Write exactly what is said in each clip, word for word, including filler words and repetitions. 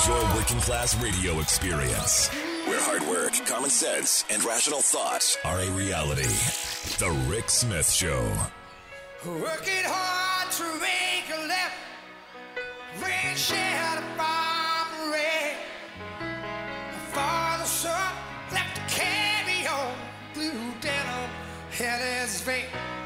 Your working class radio experience, where hard work, common sense, and rational thought are a reality. The Rick Smith Show. Working hard to make a left, rain shed from red. Father, son, left to carry on, blue denim, hell is vain.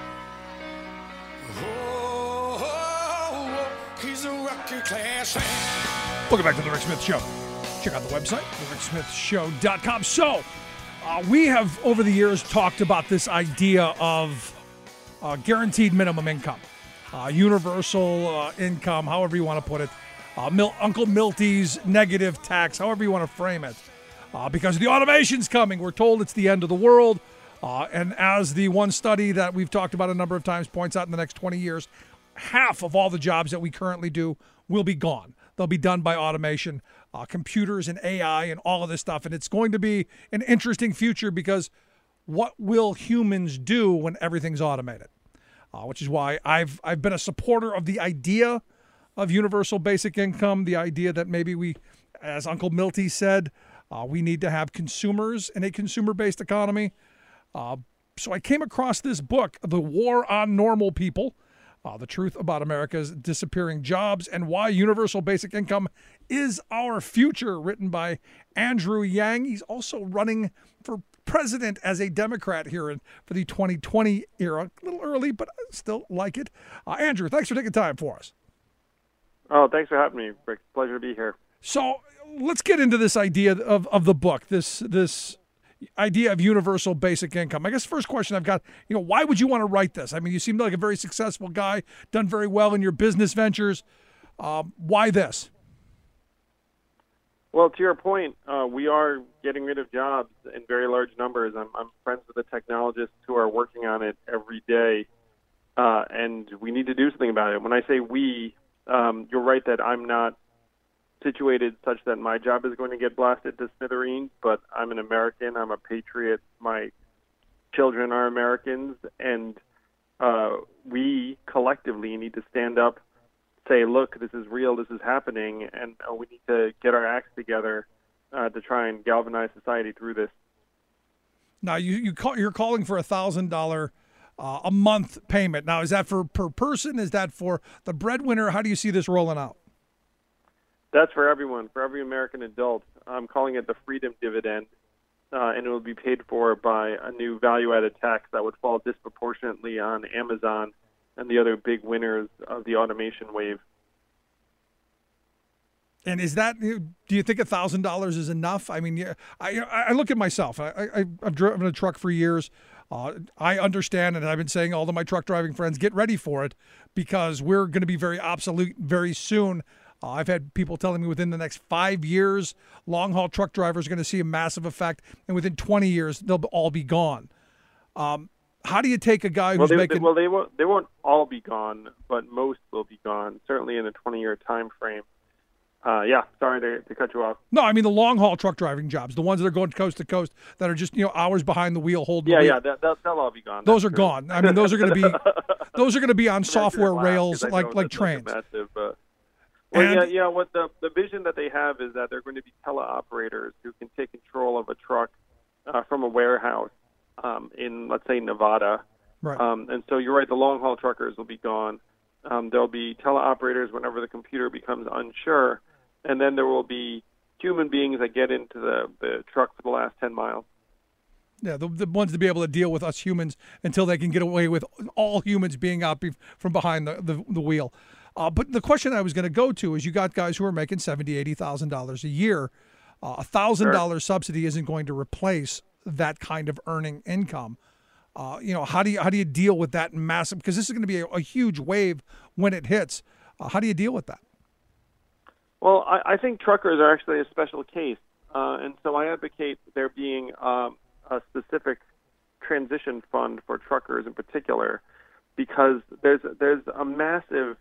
Oh, oh, oh, he's a working class man. Welcome back to The Rick Smith Show. Check out the website, the rick smith show dot com. So, uh, we have, over the years, talked about this idea of uh, guaranteed minimum income, uh, universal uh, income, however you want to put it, uh, Mil- Uncle Milty's negative tax, however you want to frame it. Uh, because the automation's coming. We're told it's the end of the world. Uh, and as the one study that we've talked about a number of times points out, in the next twenty years, half of all the jobs that we currently do will be gone. They'll be done by automation, uh, computers and A I and all of this stuff. And it's going to be an interesting future because what will humans do when everything's automated? Uh, which is why I've I've been a supporter of the idea of universal basic income, the idea that maybe we, as Uncle Milty said, uh, we need to have consumers in a consumer-based economy. Uh, so I came across this book, The War on Normal People, Uh, the truth about America's disappearing jobs and why universal basic income is our future, written by Andrew Yang. He's also running for president as a Democrat here in, for the twenty twenty era. A little early, but I still like it. Uh, Andrew, thanks for taking time for us. Oh, thanks for having me, Rick. Pleasure to be here. So let's get into this idea of, of the book, this this idea of universal basic income. I guess the first question I've got, you know, why would you want to write this? I mean, you seem like a very successful guy, done very well in your business ventures. Um, why this? Well, to your point, uh, we are getting rid of jobs in very large numbers. I'm, I'm friends with the technologists who are working on it every day, uh, and we need to do something about it. When I say we, um, you're right that I'm not situated such that my job is going to get blasted to smithereens, but I'm an American, I'm a patriot, my children are Americans, and uh, we collectively need to stand up, say, look, this is real, this is happening, and uh, we need to get our acts together uh, to try and galvanize society through this. Now, you, you call, you're calling for a one thousand dollars uh, a month payment. Now, is that for per person? Is that for the breadwinner? How do you see this rolling out? That's for everyone, for every American adult. I'm calling it the freedom dividend, uh, and it will be paid for by a new value-added tax that would fall disproportionately on Amazon and the other big winners of the automation wave. And is that, do you think one thousand dollars is enough? I mean, I I look at myself. I, I, I've driven a truck for years. Uh, I understand, and I've been saying all to my truck driving friends, get ready for it because we're going to be very obsolete very soon. Uh, I've had people telling me within the next five years, long-haul truck drivers are going to see a massive effect, and within twenty years, they'll all be gone. Um, how do you take a guy who's well, they, making... They, well, they won't, they won't all be gone, but most will be gone, certainly in a twenty-year time frame. Uh, yeah, sorry to, to cut you off. No, I mean the long-haul truck driving jobs, the ones that are going coast to coast, that are just, you know, hours behind the wheel, holding yeah, the wheel. Yeah, yeah, they'll, they'll all be gone. Those are true. gone. I mean, those are going to be those are going to be on software rails like like trains. Massive, uh, well, and, yeah, yeah. What the the vision that they have is that they're going to be teleoperators who can take control of a truck uh, from a warehouse um, in, let's say, Nevada. Right. Um, and so you're right. The long haul truckers will be gone. Um, there'll be teleoperators whenever the computer becomes unsure, and then there will be human beings that get into the, the truck for the last ten miles. Yeah, the, the ones to be able to deal with us humans until they can get away with all humans being out be, from behind the, the, the wheel. Uh, but the question I was going to go to is you got guys who are making seventy thousand dollars, eighty thousand dollars a year. Uh, a one thousand dollars sure. subsidy isn't going to replace that kind of earning income. Uh, you know, how do you how do you deal with that massive? Because this is going to be a, a huge wave when it hits. Uh, how do you deal with that? Well, I, I think truckers are actually a special case, uh, and so I advocate there being um, a specific transition fund for truckers in particular, because there's there's a massive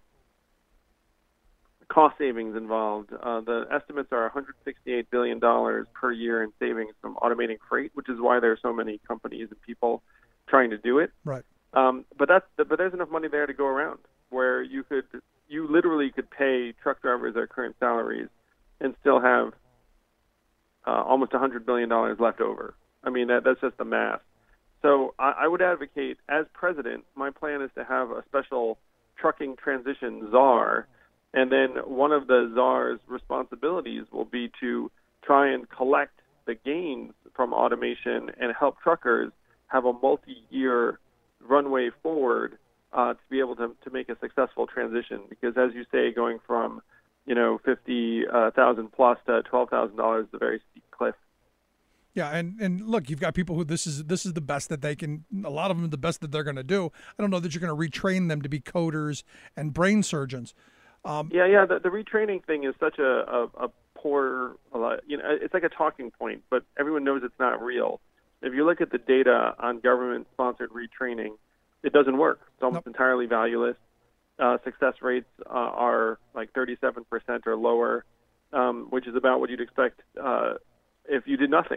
cost savings involved. Uh, the estimates are one hundred sixty-eight billion dollars per year in savings from automating freight, which is why there are so many companies and people trying to do it. Right. Um, but that's but there's enough money there to go around where you could you literally could pay truck drivers their current salaries and still have uh, almost one hundred billion dollars left over. I mean, that, that's just the math. So I, I would advocate, as president, my plan is to have a special trucking transition czar, and then one of the czar's responsibilities will be to try and collect the gains from automation and help truckers have a multi-year runway forward uh, to be able to, to make a successful transition. Because as you say, going from, you know, fifty thousand plus to twelve thousand dollars is a very steep cliff. Yeah, and, and look, you've got people who this is this is the best that they can, a lot of them the best that they're going to do. I don't know that you're going to retrain them to be coders and brain surgeons. Um, yeah, yeah, the, the retraining thing is such a, a, a poor, you know, it's like a talking point, but everyone knows it's not real. If you look at the data on government-sponsored retraining, it doesn't work. It's almost nope. entirely valueless. Uh, success rates uh, are like thirty-seven percent or lower, um, which is about what you'd expect uh, if you did nothing.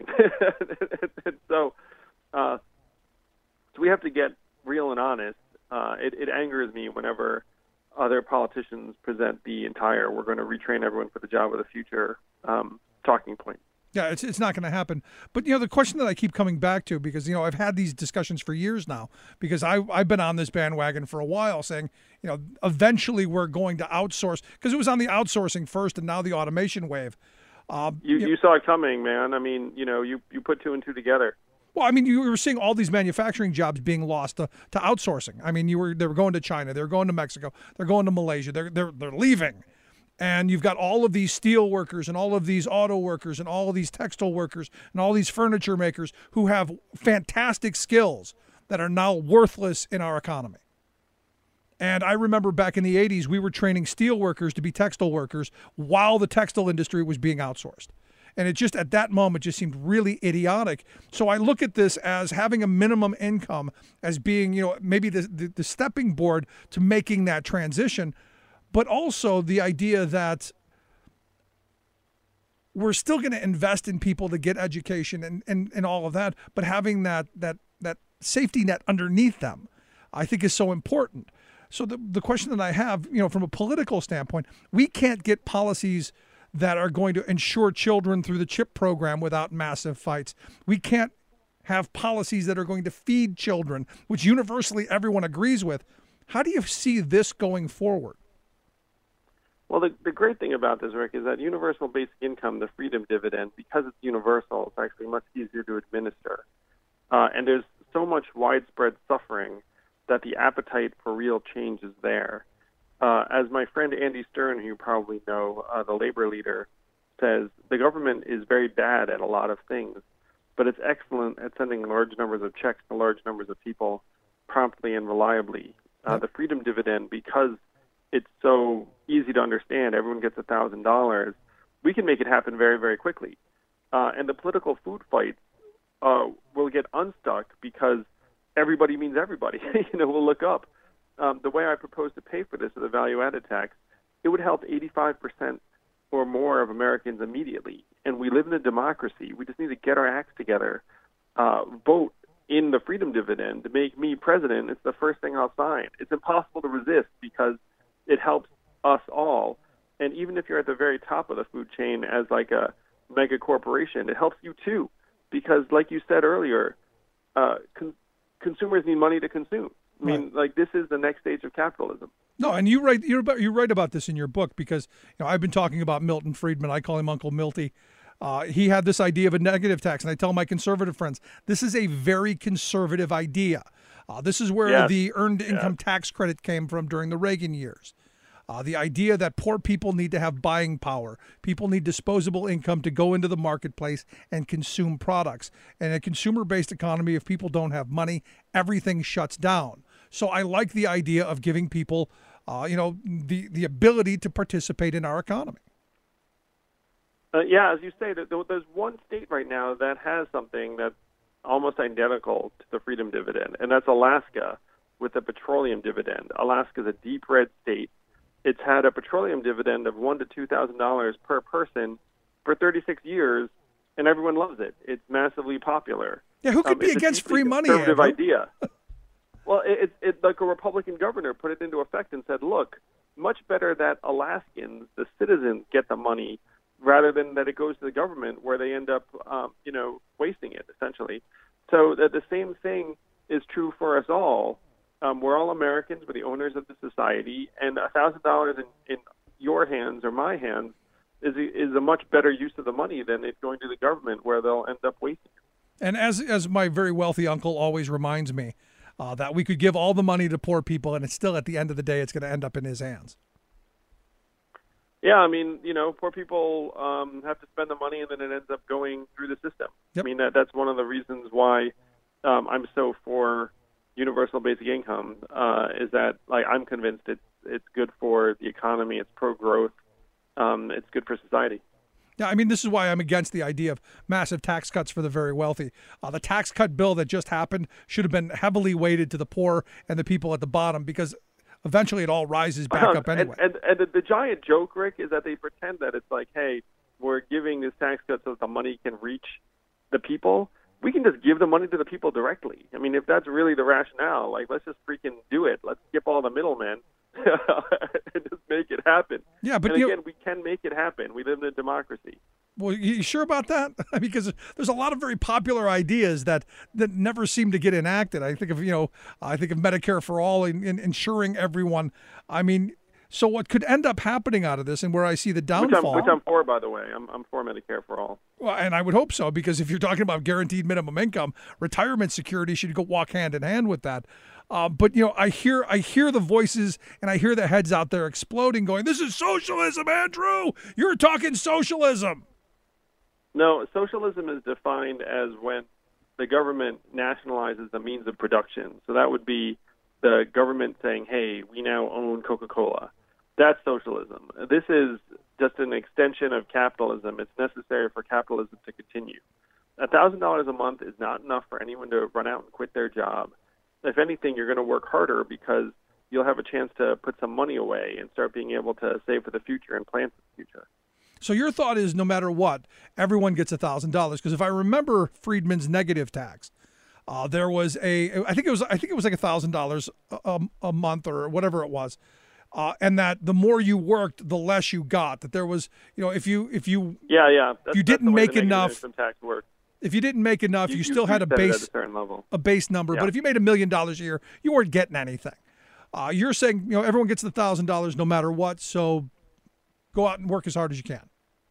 so, uh, so we have to get real and honest. Uh, it, it angers me whenever other politicians present the entire "we're going to retrain everyone for the job of the future" um, talking point. Yeah, it's it's not going to happen. But, you know, the question that I keep coming back to, because, you know, I've had these discussions for years now, because I, I've been on this bandwagon for a while saying, you know, eventually we're going to outsource, because it was on the outsourcing first and now the automation wave. Um, you, you, you saw it coming, man. I mean, you know, you, you put two and two together. Well, I mean, you were seeing all these manufacturing jobs being lost to, to outsourcing. I mean, you were they were going to China, they were going to Mexico, they're going to Malaysia, they're they're they're leaving. And you've got all of these steel workers and all of these auto workers and all of these textile workers and all these furniture makers who have fantastic skills that are now worthless in our economy. And I remember back in the eighties, we were training steel workers to be textile workers while the textile industry was being outsourced. And it just, at that moment, just seemed really idiotic. So I look at this as having a minimum income as being, you know, maybe the, the, the stepping board to making that transition. But also the idea that we're still going to invest in people to get education and, and, and all of that, but having that that that safety net underneath them, I think, is so important. So the the question that I have, you know, from a political standpoint, we can't get policies that are going to ensure children through the CHIP program without massive fights. We can't have policies that are going to feed children, which universally everyone agrees with. How do you see this going forward? Well, the, the great thing about this, Rick, is that universal basic income, the freedom dividend, because it's universal, it's actually much easier to administer. Uh, and there's so much widespread suffering that the appetite for real change is there. Uh, as my friend Andy Stern, who you probably know, uh, the labor leader, says, the government is very bad at a lot of things, but it's excellent at sending large numbers of checks to large numbers of people promptly and reliably. Uh, the freedom dividend, because it's so easy to understand, everyone gets one thousand dollars, we can make it happen very, very quickly. Uh, and the political food fights uh, will get unstuck because everybody means everybody. you know, we'll look up. Um, the way I propose to pay for this with a value-added tax, it would help eighty-five percent or more of Americans immediately. And we live in a democracy. We just need to get our acts together, uh, vote in the freedom dividend to make me president. It's the first thing I'll sign. It's impossible to resist because it helps us all. And even if you're at the very top of the food chain as like a mega corporation, it helps you too. Because like you said earlier, uh, con- consumers need money to consume. I mean, right. like this is the next stage of capitalism. No, and you write you're about, you write about this in your book because you know I've been talking about Milton Friedman. I call him Uncle Milty. Uh, he had this idea of a negative tax, and I tell my conservative friends this is a very conservative idea. Uh, this is where yes. the earned income yes. tax credit came from during the Reagan years. Uh, the idea that poor people need to have buying power. People need disposable income to go into the marketplace and consume products. In a consumer-based economy, if people don't have money, everything shuts down. So I like the idea of giving people, uh, you know, the, the ability to participate in our economy. Uh, yeah, as you say, there's one state right now that has something that's almost identical to the freedom dividend, and that's Alaska with the petroleum dividend. Alaska is a deep red state. It's had a petroleum dividend of one to two thousand dollars per person for thirty-six years, and everyone loves it. It's massively popular. Yeah, who could um, be against free money? Conservative Andrew? idea. Well, it's it, it, like a Republican governor put it into effect and said, "Look, much better that Alaskans, the citizens, get the money rather than that it goes to the government where they end up, um, you know, wasting it, essentially. So that the same thing is true for us all. Um, we're all Americans. We're the owners of the society, and one thousand dollars in, in your hands or my hands is a, is a much better use of the money than it going to the government where they'll end up wasting it. And as as my very wealthy uncle always reminds me, uh, that we could give all the money to poor people, and it's still at the end of the day, it's going to end up in his hands. Yeah, I mean, you know, poor people um, have to spend the money, and then it ends up going through the system. Yep. I mean, that that's one of the reasons why um, I'm so for universal basic income. Uh, is that like I'm convinced it's it's good for the economy, it's pro growth, um, it's good for society. Yeah, I mean, this is why I'm against the idea of massive tax cuts for the very wealthy. Uh, the tax cut bill that just happened should have been heavily weighted to the poor and the people at the bottom, because eventually it all rises back up anyway. And, and, and the, the giant joke, Rick, is that they pretend that it's like, hey, we're giving this tax cut so that the money can reach the people. We can just give the money to the people directly. I mean, if that's really the rationale, like, let's just freaking do it. Let's skip all the middlemen and just make it happen. Yeah, but and you again, know, we can make it happen. We live in a democracy. well, you sure about that? Because there's a lot of very popular ideas that, that never seem to get enacted. I think of, you know, I think of Medicare for all and, and insuring everyone. I mean, so what could end up happening out of this, and where I see the downfall, which I'm, which I'm for, by the way, I'm, I'm for Medicare for all. Well, and I would hope so, because if you're talking about guaranteed minimum income, retirement security should go walk hand in hand with that. Uh, but you know, I hear I hear the voices and I hear the heads out there exploding, going, "This is socialism, Andrew! You're talking socialism." No, socialism is defined as when the government nationalizes the means of production. So that would be the government saying, "Hey, we now own Coca-Cola." That's socialism. This is just an extension of capitalism. It's necessary for capitalism to continue. one thousand dollars a month is not enough for anyone to run out and quit their job. If anything, you're going to work harder because you'll have a chance to put some money away and start being able to save for the future and plan for the future. So your thought is, no matter what, everyone gets one thousand dollars. Because if I remember Friedman's negative tax, uh, there was a, I think it was, I think it was like one thousand dollars a, a month or whatever it was. Uh, and that the more you worked, the less you got. That there was, you know, if you if you yeah yeah that's, you that's didn't make enough, tax works. if you didn't make enough, you, you still you had a base a, certain level. a base number. Yeah. But if you made a million dollars a year, you weren't getting anything. Uh, you're saying, you know, everyone gets the thousand dollars no matter what. So go out and work as hard as you can.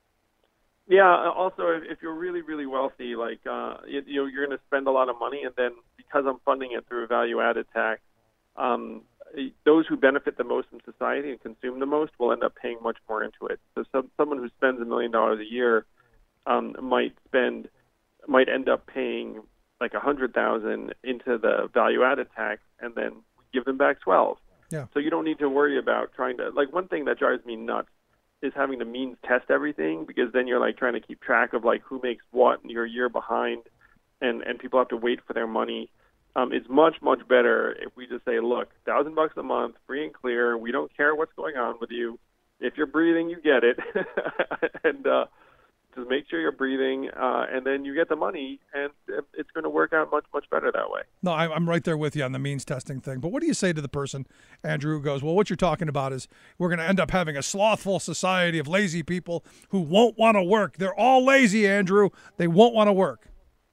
Yeah. Also, if, if you're really really wealthy, like uh, you, you know, you're going to spend a lot of money, and then because I'm funding it through a value added tax. Um, those who benefit the most in society and consume the most will end up paying much more into it. So some, someone who spends a million dollars a year um, might spend, might end up paying like a hundred thousand into the value-added tax, and then we give them back twelve. Yeah. So you don't need to worry about trying to, like, one thing that drives me nuts is having to means test everything, because then you're like trying to keep track of like who makes what, and you're a year behind, and and people have to wait for their money. Um, it's much, much better if we just say, look, thousand bucks a month, free and clear. We don't care what's going on with you. If you're breathing, you get it. and uh, just make sure you're breathing, uh, and then you get the money, and it's going to work out much, much better that way. No, I'm right there with you on the means testing thing. But what do you say to the person, Andrew, who goes, well, what you're talking about is we're going to end up having a slothful society of lazy people who won't want to work. They're all lazy, Andrew. They won't want to work.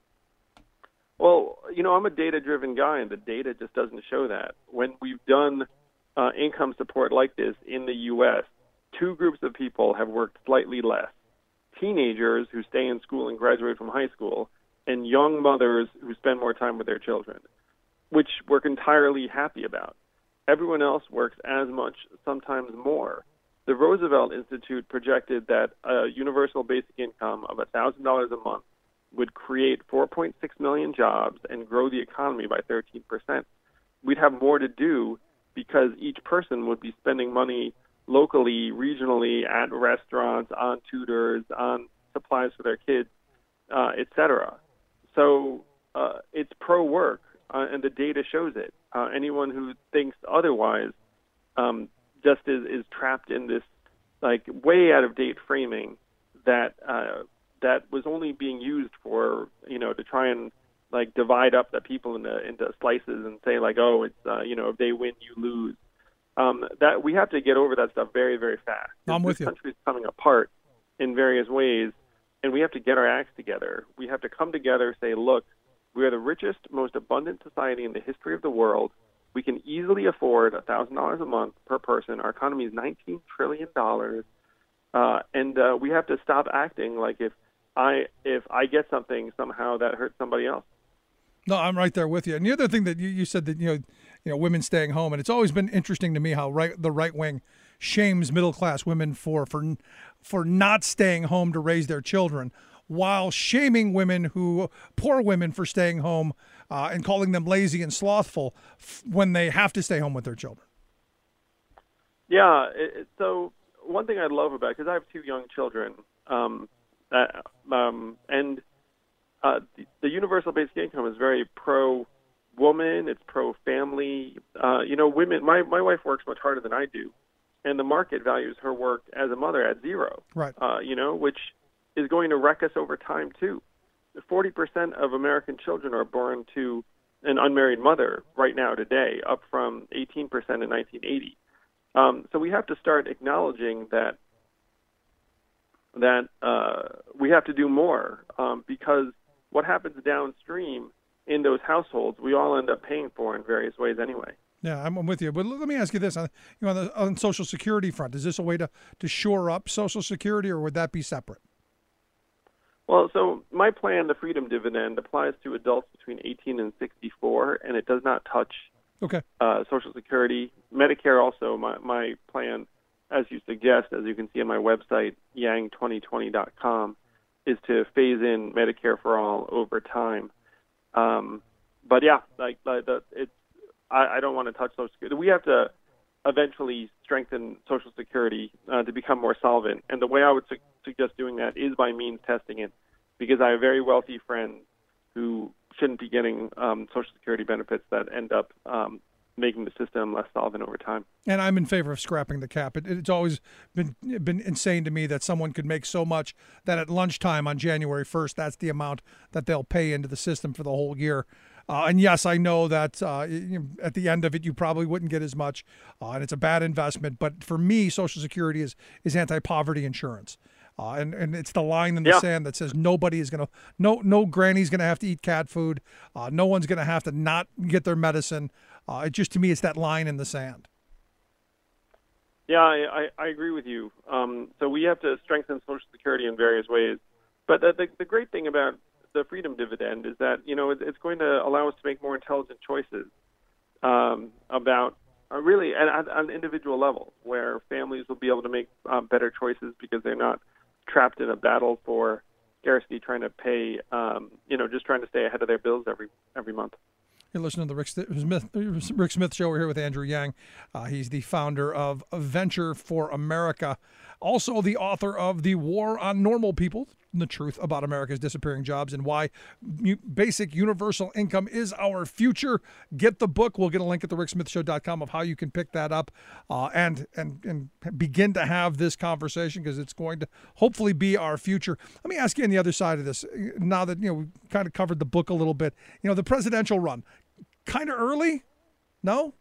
Well, you know, I'm a data-driven guy, and the data just doesn't show that. When we've done uh, income support like this in the U S, two groups of people have worked slightly less. Teenagers who stay in school and graduate from high school, and young mothers who spend more time with their children, which we're entirely happy about. Everyone else works as much, sometimes more. The Roosevelt Institute projected that a universal basic income of one thousand dollars a month would create four point six million jobs and grow the economy by thirteen percent. We'd have more to do because each person would be spending money locally, regionally, at restaurants, on tutors, on supplies for their kids, uh, et cetera. So uh, it's pro-work, uh, and the data shows it. Uh, anyone who thinks otherwise um, just is, is trapped in this like way out-of-date framing that uh, that was only being used for, you know, to try and like divide up the people into into slices and say like, oh, it's uh, you know, if they win, you lose. Um, that we have to get over that stuff very, very fast. I'm with this you. Country is coming apart, in various ways, and we have to get our acts together. We have to come together, say, look, we are the richest, most abundant society in the history of the world. We can easily afford one thousand dollars a month per person. Our economy is nineteen trillion dollars. Uh, and uh, we have to stop acting like if I if I get something, somehow that hurts somebody else. No, I'm right there with you. And the other thing that you, you said that, you know, you know, women staying home, and it's always been interesting to me how right the right wing shames middle class women for for for not staying home to raise their children, while shaming women who poor women for staying home uh, and calling them lazy and slothful f- when they have to stay home with their children. Yeah. It, so one thing I love about it, because I have two young children, um, uh, um, and uh, the, the universal basic income is very pro-woman. It's pro-family. Uh, you know, women. My my wife works much harder than I do, and the market values her work as a mother at zero. Right. Uh, you know, which is going to wreck us over time too. forty percent of American children are born to an unmarried mother right now today, up from eighteen percent in nineteen eighty. Um, so we have to start acknowledging that that uh, we have to do more um, because what happens downstream in those households, we all end up paying for in various ways anyway. Yeah, I'm, I'm with you. But let me ask you this: on, you know, on the on Social Security front, is this a way to, to shore up Social Security, or would that be separate? Well, so my plan, the Freedom Dividend, applies to adults between eighteen and sixty-four, and it does not touch okay. uh, Social Security. Medicare also, my, my plan, as you suggest, as you can see on my website, yang twenty twenty dot com, is to phase in Medicare for all over time. Um, but yeah, like, like the, it's, I, I don't want to touch Social Security. We have to eventually strengthen Social Security uh, to become more solvent. And the way I would su- suggest doing that is by means testing it, because I have very wealthy friends who shouldn't be getting um, Social Security benefits that end up um, making the system less solvent over time. And I'm in favor of scrapping the cap. It, it's always been been insane to me that someone could make so much that at lunchtime on January first, that's the amount that they'll pay into the system for the whole year. Uh, and yes, I know that uh, you, at the end of it, you probably wouldn't get as much, uh, and it's a bad investment. But for me, Social Security is is anti-poverty insurance, uh, and and it's the line in the yeah. sand that says nobody is gonna, no no granny's gonna have to eat cat food, uh, no one's gonna have to not get their medicine. Uh, it just to me, it's that line in the sand. Yeah, I, I, I agree with you. Um, so we have to strengthen Social Security in various ways. But the, the, the great thing about the Freedom Dividend is that, you know, it, it's going to allow us to make more intelligent choices um, about uh, really at, at an individual level, where families will be able to make uh, better choices because they're not trapped in a battle for scarcity, trying to pay, um, you know, just trying to stay ahead of their bills every every month. You're listening to the Rick Smith, Rick Smith Show. We're here with Andrew Yang. Uh, he's the founder of Venture for America, also the author of The War on Normal People, The Truth About America's Disappearing Jobs and Why Basic Universal Income is Our Future. Get the book. We'll get a link at the rick smith show dot com of how you can pick that up uh, and, and, and begin to have this conversation, because it's going to hopefully be our future. Let me ask you on the other side of this, now that, you know, we kind of covered the book a little bit, you know, the presidential run. Kind of early? No?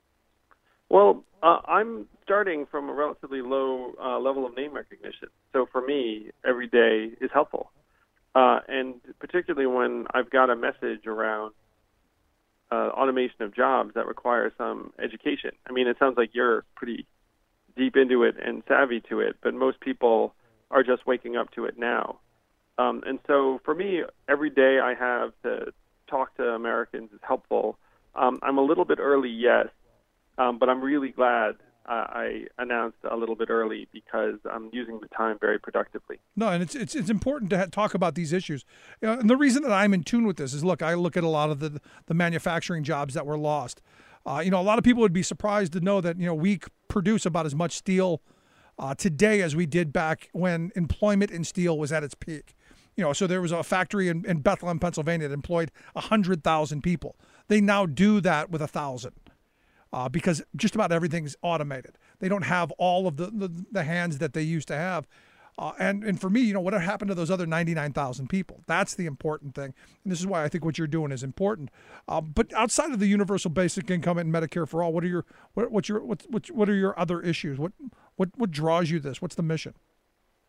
Well, uh, I'm starting from a relatively low uh, level of name recognition. So for me, every day is helpful. Uh, and particularly when I've got a message around uh, automation of jobs that requires some education. I mean, it sounds like you're pretty deep into it and savvy to it, but most people are just waking up to it now. Um, and so for me, every day I have to talk to Americans is helpful. Um, I'm a little bit early, yes, um, but I'm really glad uh, I announced a little bit early, because I'm using the time very productively. No, and it's it's it's important to ha- talk about these issues. You know, and the reason that I'm in tune with this is, look, I look at a lot of the the manufacturing jobs that were lost. Uh, you know, a lot of people would be surprised to know that, you know, we produce about as much steel uh, today as we did back when employment in steel was at its peak. You know, so there was a factory in, in Bethlehem, Pennsylvania that employed one hundred thousand people. They now do that with one thousand uh, because just about everything's automated. They don't have all of the, the, the hands that they used to have. Uh, and, and for me, you know, what happened to those other ninety-nine thousand people? That's the important thing. And this is why I think what you're doing is important. Uh, but outside of the universal basic income and Medicare for all, what are your what, what's your what, what what are your other issues? What what what draws you this? What's the mission?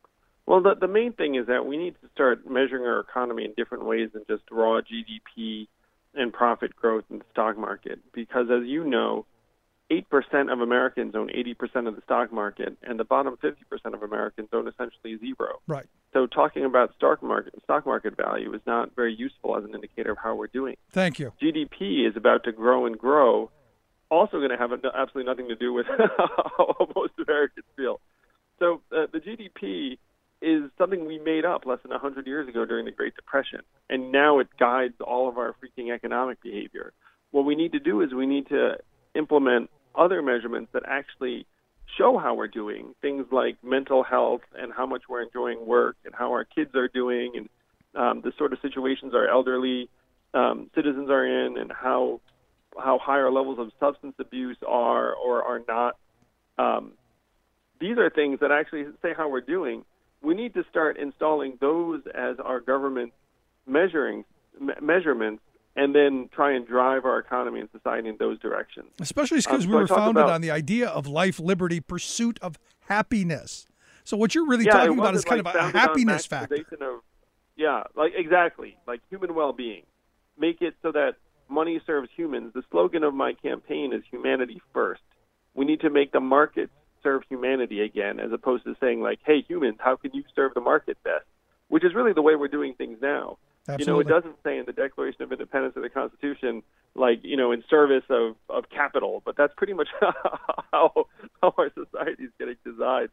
Well, the, the main thing is that we need to start measuring our economy in different ways than just raw G D P and profit growth in the stock market. Because as you know, eight percent of Americans own eighty percent of the stock market, and the bottom fifty percent of Americans own essentially zero. Right. So talking about stock market, stock market value is not very useful as an indicator of how we're doing. Thank you. G D P is about to grow and grow, also going to have absolutely nothing to do with how most Americans feel. So uh, the G D P is something we made up less than one hundred years ago during the Great Depression, and now it guides all of our freaking economic behavior. What we need to do is we need to implement other measurements that actually show how we're doing, things like mental health and how much we're enjoying work and how our kids are doing and um, the sort of situations our elderly um, citizens are in and how how higher levels of substance abuse are or are not. Um, these are things that actually say how we're doing. We need to start installing those as our government measuring me- measurements and then try and drive our economy and society in those directions. Especially because um, we so were founded about, on the idea of life, liberty, pursuit of happiness. So what you're really yeah, talking about is kind like of a happiness factor. Of, yeah, like exactly, like human well-being. Make it so that money serves humans. The slogan of my campaign is humanity first. We need to make the market serve humanity again, as opposed to saying like, hey, humans, how can you serve the market best? Which is really the way we're doing things now. Absolutely. You know, it doesn't say in the Declaration of Independence of the Constitution, like, you know, in service of, of capital, but that's pretty much how, how our society is getting designed.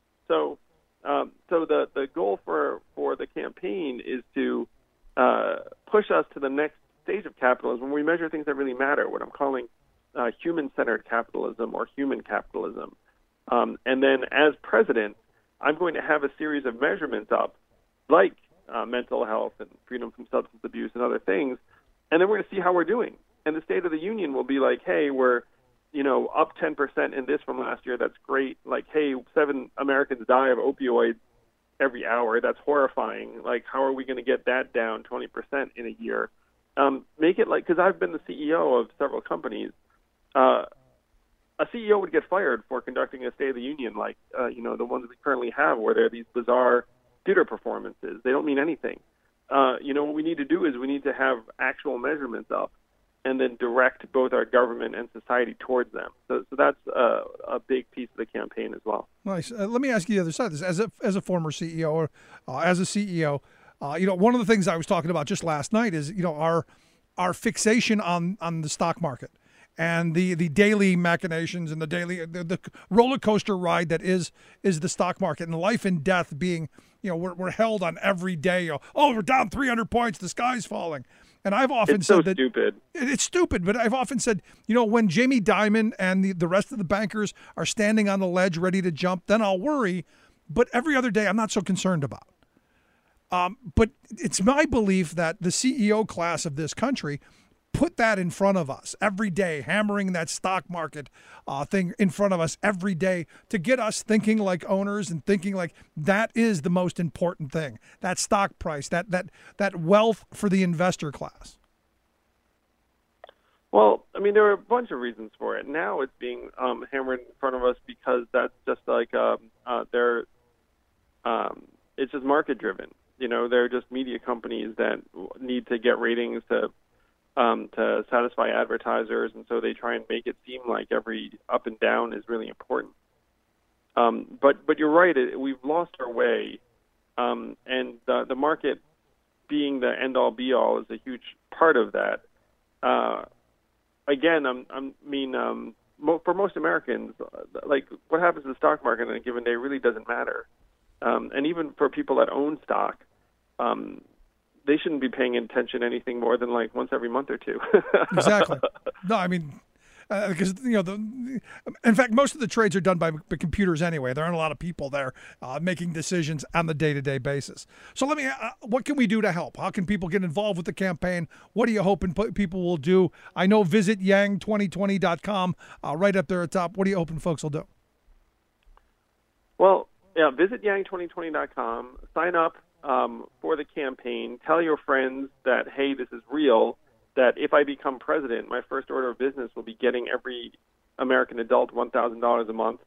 So um, so the, the goal for, for the campaign is to uh, push us to the next stage of capitalism when we measure things that really matter, what I'm calling uh, human-centered capitalism or human capitalism. Um, and then as president, I'm going to have a series of measurements up, like uh, mental health and freedom from substance abuse and other things, and then we're going to see how we're doing. And the State of the Union will be like, hey, we're, you know, up ten percent in this from last year. That's great. Like, hey, seven Americans die of opioids every hour. That's horrifying. Like, how are we going to get that down twenty percent in a year? Um, make it like, because I've been the C E O of several companies. Uh, a C E O would get fired for conducting a State of the Union like, uh, you know, the ones we currently have, where there are these bizarre theater performances. They don't mean anything. Uh, you know, what we need to do is we need to have actual measurements up and then direct both our government and society towards them. So, so that's uh, a big piece of the campaign as well. Nice. Uh, let me ask you the other side of this. As a, as a former C E O or uh, as a C E O, uh, you know, one of the things I was talking about just last night is, you know, our our fixation on, on the stock market and the, the daily machinations and the daily the, the roller coaster ride that is is the stock market, and life and death being, you know, we're, we're held on every day. You know, oh, we're down three hundred points. The sky's falling. And I've often it's said so that stupid. It's stupid, but I've often said, you know, when Jamie Dimon and the, the rest of the bankers are standing on the ledge ready to jump, then I'll worry. But every other day, I'm not so concerned about. Um, but it's my belief that the C E O class of this country put that in front of us every day, hammering that stock market uh, thing in front of us every day to get us thinking like owners and thinking like that is the most important thing, that stock price, that that that wealth for the investor class. Well, I mean, there are a bunch of reasons for it. Now it's being um, hammered in front of us because that's just like um, uh, they're um, it's just market driven. You know, they're just media companies that need to get ratings to Um, to satisfy advertisers, and so they try and make it seem like every up and down is really important. Um, but but you're right, it, we've lost our way, um, and the, the market being the end-all, be-all is a huge part of that. Uh, again, I'm, I'm, I mean, um, mo- for most Americans, like what happens to the stock market on a given day really doesn't matter. Um, and even for people that own stock, um, they shouldn't be paying attention anything more than like once every month or two. Exactly. No, I mean, because, uh, you know, the, in fact, most of the trades are done by, by computers anyway. There aren't a lot of people there uh, making decisions on the day-to-day basis. So let me, uh, what can we do to help? How can people get involved with the campaign? What are you hoping people will do? I know visit yang twenty twenty dot com uh, right up there at top. What are you hoping folks will do? Well, yeah, visit yang twenty twenty dot com, sign up Um, for the campaign, tell your friends that, hey, this is real, that if I become president, my first order of business will be getting every American adult one thousand dollars a month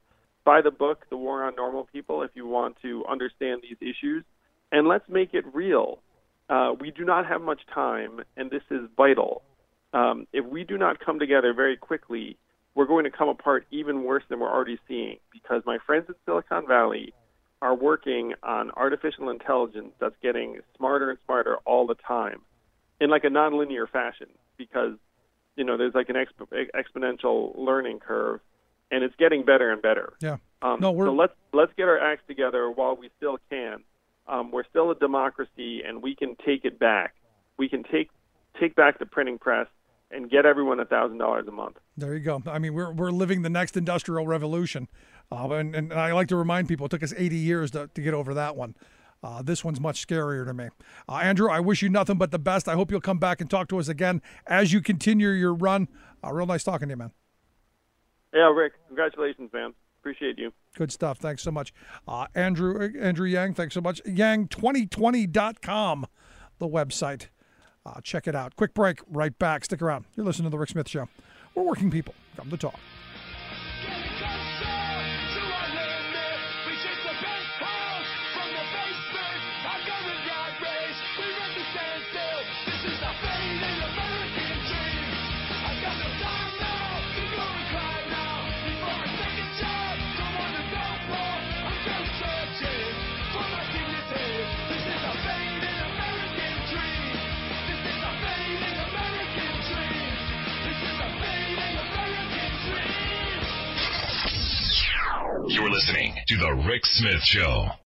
buy the book, The War on Normal People, if you want to understand these issues, and let's make it real. Uh, we do not have much time, and this is vital. Um, if we do not come together very quickly, we're going to come apart even worse than we're already seeing, because my friends in Silicon Valley are working on artificial intelligence that's getting smarter and smarter all the time in like a nonlinear fashion, because, you know, there's like an exp- exponential learning curve, and it's getting better and better. Yeah. Um, no, we're... So let's, let's get our acts together while we still can. Um, we're still a democracy, and we can take it back. We can take take back the printing press and get everyone one thousand dollars a month. There you go. I mean, we're we're living the next industrial revolution. Uh, and, and I like to remind people, it took us eighty years to, to get over that one. Uh, this one's much scarier to me. Uh, Andrew, I wish you nothing but the best. I hope you'll come back and talk to us again as you continue your run. Uh, real nice talking to you, man. Yeah, Rick, congratulations, man. Appreciate you. Good stuff. Thanks so much. Uh, Andrew Andrew Yang, thanks so much. yang twenty twenty dot com, the website. Uh, check it out. Quick break, right back. Stick around. You're listening to The Rick Smith Show. We're working people. Come to talk. You're listening to The Rick Smith Show.